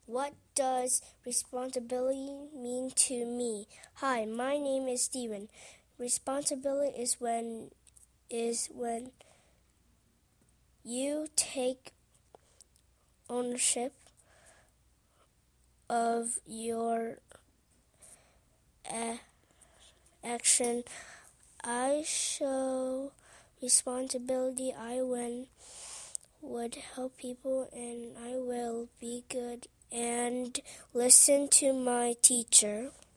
What does responsibility mean to me? Hi, my name is Steven. Responsibility is when you take ownership of your action. I show responsibility. I would help people, and I will be good and listen to my teacher.